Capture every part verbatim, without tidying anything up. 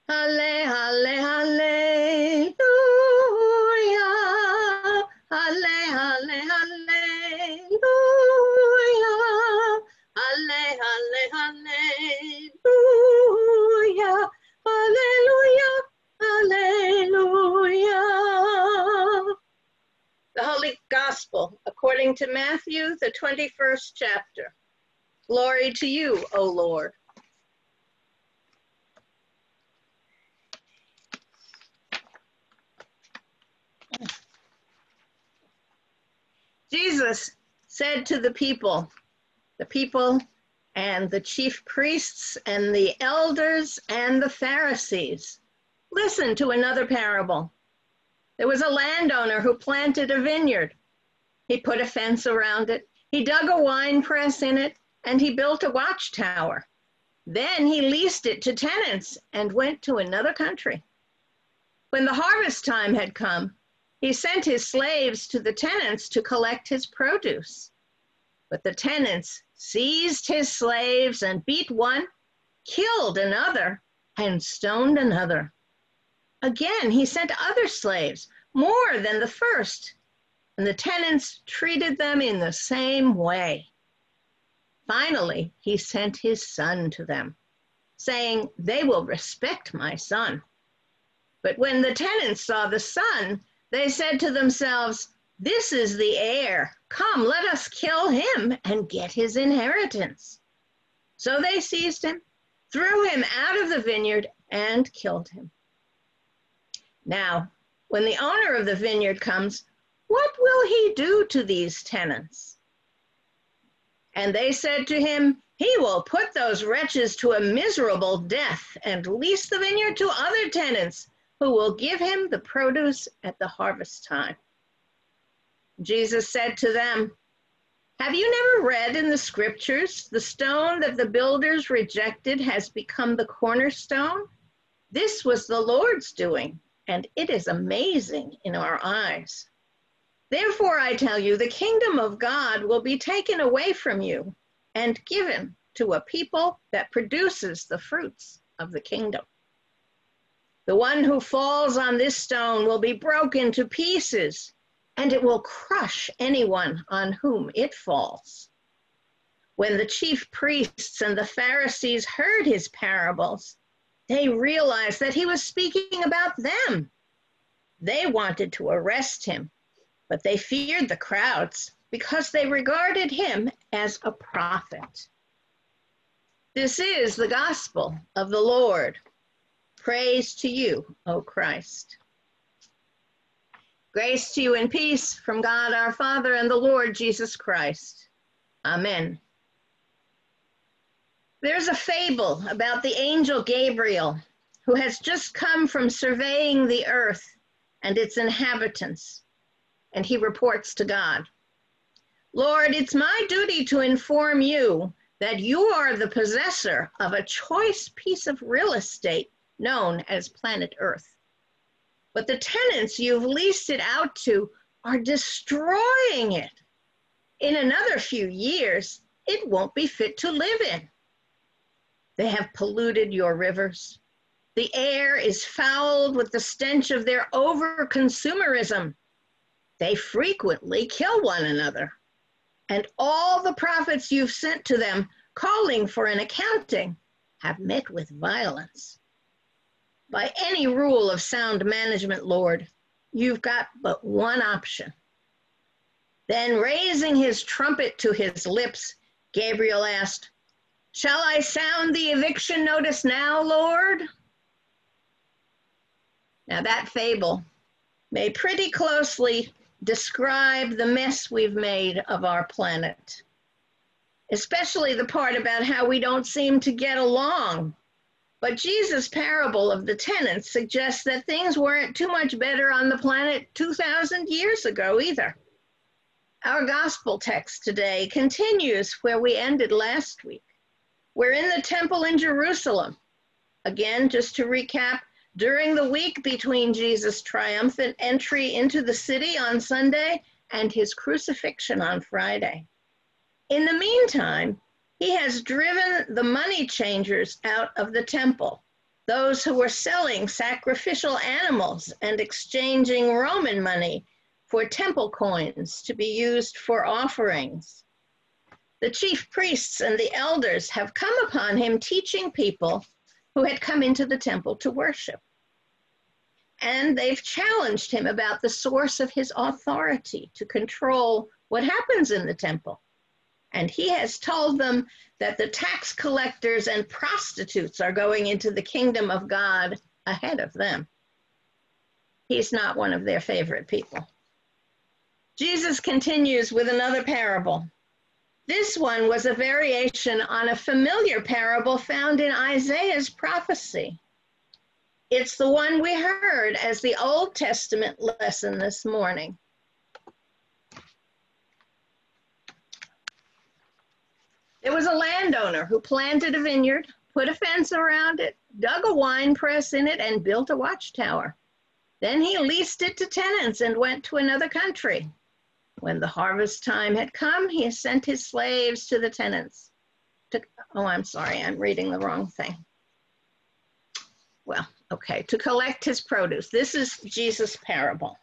Halle, halle, hallelujah. Halle, halle, hallelujah. Halle, halle, hallelujah. Hallelujah, hallelujah. The Holy Gospel, according to Matthew, the twenty-first chapter. Glory to you, O Lord. Jesus said to the people, the people and the chief priests and the elders and the Pharisees, listen to another parable. There was a landowner who planted a vineyard. He put a fence around it. He dug a wine press in it, and he built a watchtower. Then he leased it to tenants and went to another country. When the harvest time had come, he sent his slaves to the tenants to collect his produce. But the tenants seized his slaves and beat one, killed another, and stoned another. Again, he sent other slaves, more than the first, and the tenants treated them in the same way. Finally, he sent his son to them, saying, "They will respect my son." But when the tenants saw the son, they said to themselves, "This is the heir. Come, let us kill him and get his inheritance." So they seized him, threw him out of the vineyard, and killed him. Now, when the owner of the vineyard comes, what will he do to these tenants? And they said to him, "He will put those wretches to a miserable death and lease the vineyard to other tenants who will give him the produce at the harvest time." Jesus said to them, "Have you never read in the scriptures, the stone that the builders rejected has become the cornerstone? This was the Lord's doing, and it is amazing in our eyes. Therefore, I tell you, the kingdom of God will be taken away from you and given to a people that produces the fruits of the kingdom. The one who falls on this stone will be broken to pieces, and it will crush anyone on whom it falls." When the chief priests and the Pharisees heard his parables, they realized that he was speaking about them. They wanted to arrest him, but they feared the crowds because they regarded him as a prophet. This is the gospel of the Lord. Praise to you, O Christ. Grace to you and peace from God our Father and the Lord Jesus Christ. Amen. There's a fable about the angel Gabriel, who has just come from surveying the earth and its inhabitants, and he reports to God, "Lord, it's my duty to inform you that you are the possessor of a choice piece of real estate known as planet Earth. But the tenants you've leased it out to are destroying it. In another few years, it won't be fit to live in. They have polluted your rivers. The air is fouled with the stench of their over-consumerism. They frequently kill one another. And all the prophets you've sent to them, calling for an accounting, have met with violence. By any rule of sound management, Lord, you've got but one option." Then raising his trumpet to his lips, Gabriel asked, "Shall I sound the eviction notice now, Lord?" Now that fable may pretty closely describe the mess we've made of our planet, especially the part about how we don't seem to get along. But Jesus' parable of the tenants suggests that things weren't too much better on the planet two thousand years ago either. Our gospel text today continues where we ended last week. We're in the temple in Jerusalem. Again, just to recap, during the week between Jesus' triumphant entry into the city on Sunday and his crucifixion on Friday. In the meantime, he has driven the money changers out of the temple, those who were selling sacrificial animals and exchanging Roman money for temple coins to be used for offerings. The chief priests and the elders have come upon him teaching people who had come into the temple to worship. And they've challenged him about the source of his authority to control what happens in the temple. And he has told them that the tax collectors and prostitutes are going into the kingdom of God ahead of them. He's not one of their favorite people. Jesus continues with another parable. This one was a variation on a familiar parable found in Isaiah's prophecy. It's the one we heard as the Old Testament lesson this morning. There was a landowner who planted a vineyard, put a fence around it, dug a wine press in it, and built a watchtower. Then he leased it to tenants and went to another country. When the harvest time had come, he sent his slaves to the tenants. To, oh, I'm sorry, I'm reading the wrong thing. Well, okay, to collect his produce. This is Jesus' parable.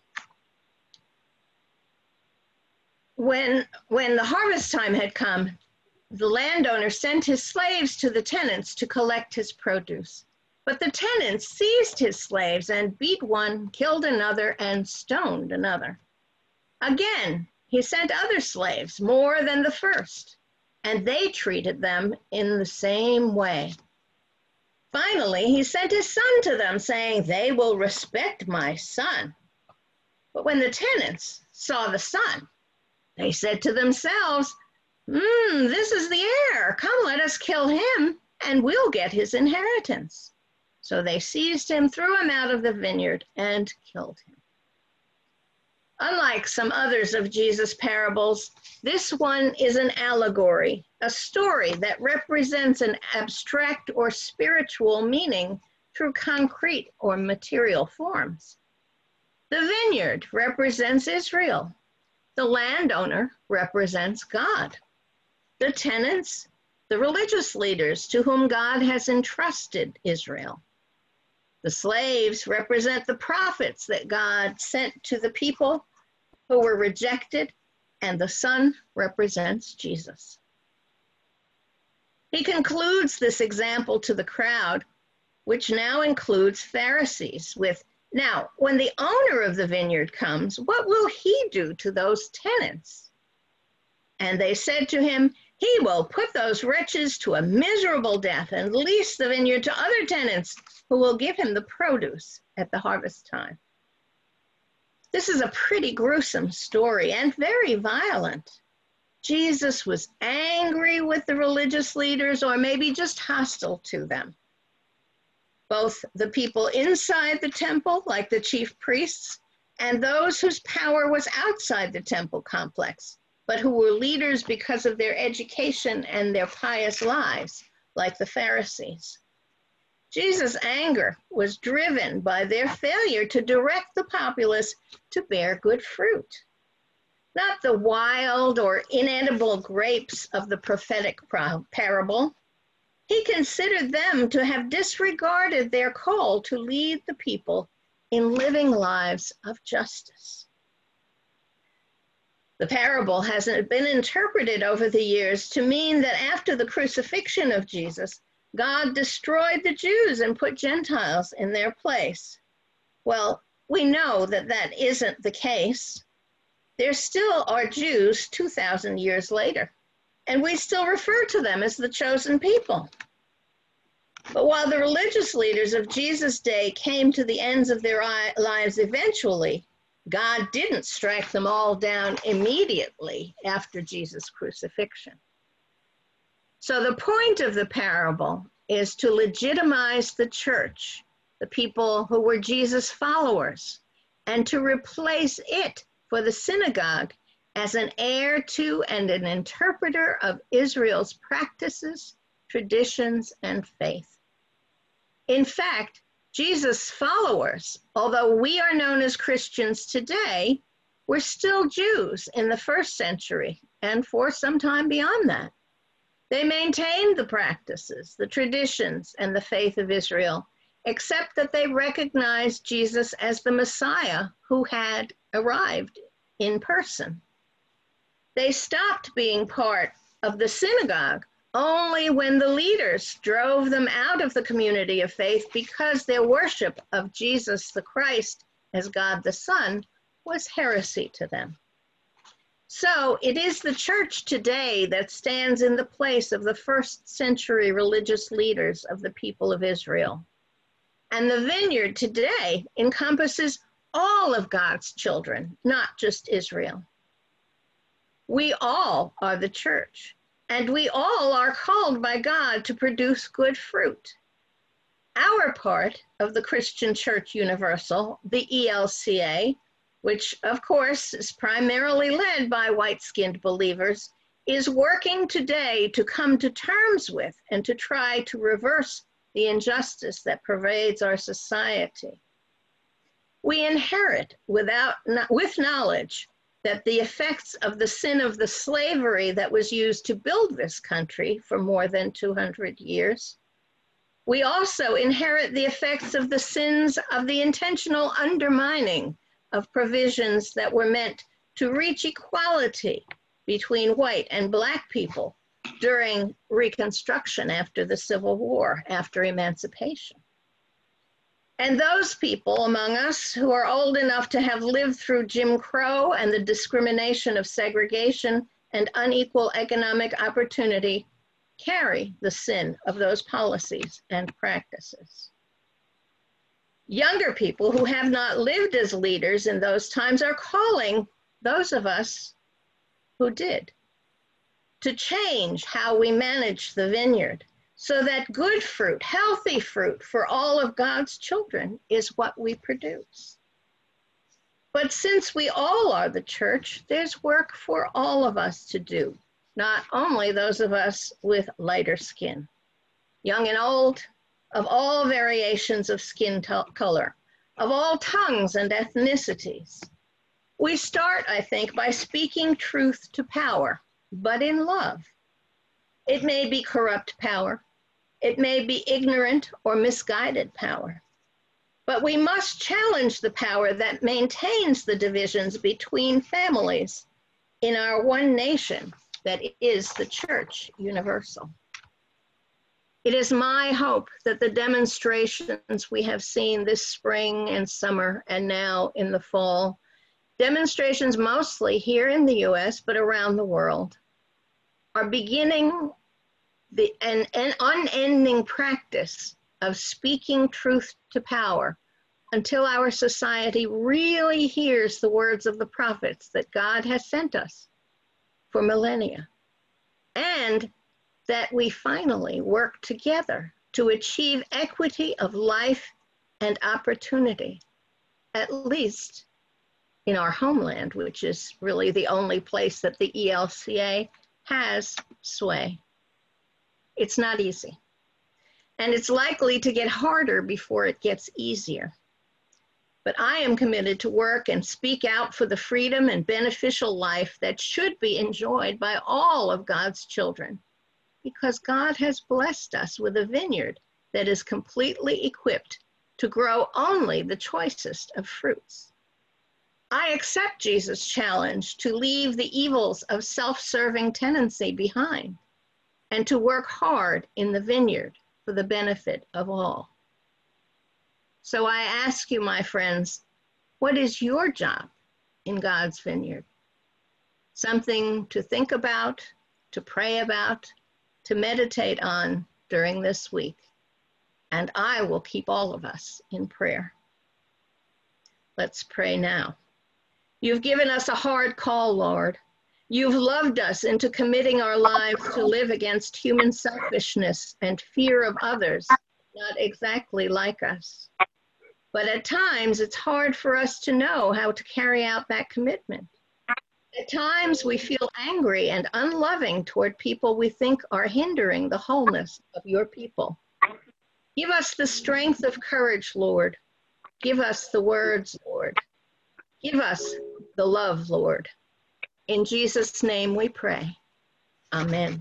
When, when the harvest time had come, the landowner sent his slaves to the tenants to collect his produce. But the tenants seized his slaves and beat one, killed another, and stoned another. Again, he sent other slaves, more than the first, and they treated them in the same way. Finally, he sent his son to them, saying, "They will respect my son." But when the tenants saw the son, they said to themselves, Hmm, this is the heir. Come, let us kill him, and we'll get his inheritance. So they seized him, threw him out of the vineyard, and killed him. Unlike some others of Jesus' parables, this one is an allegory, a story that represents an abstract or spiritual meaning through concrete or material forms. The vineyard represents Israel. The landowner represents God. The tenants, the religious leaders to whom God has entrusted Israel. The slaves represent the prophets that God sent to the people who were rejected, and the Son represents Jesus. He concludes this example to the crowd, which now includes Pharisees, with, "Now, when the owner of the vineyard comes, what will he do to those tenants?" And they said to him, "He will put those wretches to a miserable death and lease the vineyard to other tenants who will give him the produce at the harvest time." This is a pretty gruesome story and very violent. Jesus was angry with the religious leaders, or maybe just hostile to them. Both the people inside the temple, like the chief priests, and those whose power was outside the temple complex, but who were leaders because of their education and their pious lives, like the Pharisees. Jesus' anger was driven by their failure to direct the populace to bear good fruit, not the wild or inedible grapes of the prophetic parable. He considered them to have disregarded their call to lead the people in living lives of justice. The parable has been interpreted over the years to mean that after the crucifixion of Jesus, God destroyed the Jews and put Gentiles in their place. Well, we know that that isn't the case. There still are Jews two thousand years later, and we still refer to them as the chosen people. But while the religious leaders of Jesus' day came to the ends of their lives eventually, God didn't strike them all down immediately after Jesus' crucifixion. So the point of the parable is to legitimize the church, the people who were Jesus' followers, and to replace it for the synagogue as an heir to and an interpreter of Israel's practices, traditions, and faith. In fact, Jesus' followers, although we are known as Christians today, were still Jews in the first century and for some time beyond that. They maintained the practices, the traditions, and the faith of Israel, except that they recognized Jesus as the Messiah who had arrived in person. They stopped being part of the synagogue only when the leaders drove them out of the community of faith because their worship of Jesus the Christ as God the Son was heresy to them. So it is the church today that stands in the place of the first century religious leaders of the people of Israel. And the vineyard today encompasses all of God's children, not just Israel. We all are the church, and we all are called by God to produce good fruit. Our part of the Christian Church Universal, the E L C A, which of course is primarily led by white-skinned believers, is working today to come to terms with and to try to reverse the injustice that pervades our society. We inherit without, with knowledge that the effects of the sin of the slavery that was used to build this country for more than two hundred years. We also inherit the effects of the sins of the intentional undermining of provisions that were meant to reach equality between white and Black people during Reconstruction after the Civil War, after emancipation. And those people among us who are old enough to have lived through Jim Crow and the discrimination of segregation and unequal economic opportunity carry the sin of those policies and practices. Younger people who have not lived as leaders in those times are calling those of us who did to change how we manage the vineyard so that good fruit, healthy fruit for all of God's children is what we produce. But since we all are the church, there's work for all of us to do, not only those of us with lighter skin, young and old, of all variations of skin color, of all tongues and ethnicities. We start, I think, by speaking truth to power, but in love. It may be corrupt power. It may be ignorant or misguided power. But we must challenge the power that maintains the divisions between families in our one nation that is the Church Universal. It is my hope that the demonstrations we have seen this spring and summer and now in the fall, demonstrations mostly here in the U S but around the world, are beginning the, an, an unending practice of speaking truth to power until our society really hears the words of the prophets that God has sent us for millennia, and that we finally work together to achieve equity of life and opportunity, at least in our homeland, which is really the only place that the E L C A has sway. It's not easy. And it's likely to get harder before it gets easier. But I am committed to work and speak out for the freedom and beneficial life that should be enjoyed by all of God's children, because God has blessed us with a vineyard that is completely equipped to grow only the choicest of fruits. I accept Jesus' challenge to leave the evils of self-serving tendency behind and to work hard in the vineyard for the benefit of all. So I ask you, my friends, what is your job in God's vineyard? Something to think about, to pray about, to meditate on during this week. And I will keep all of us in prayer. Let's pray now. You've given us a hard call, Lord. You've loved us into committing our lives to live against human selfishness and fear of others, not exactly like us. But at times, it's hard for us to know how to carry out that commitment. At times, we feel angry and unloving toward people we think are hindering the wholeness of your people. Give us the strength of courage, Lord. Give us the words, Lord. Give us the love, Lord. In Jesus' name we pray. Amen.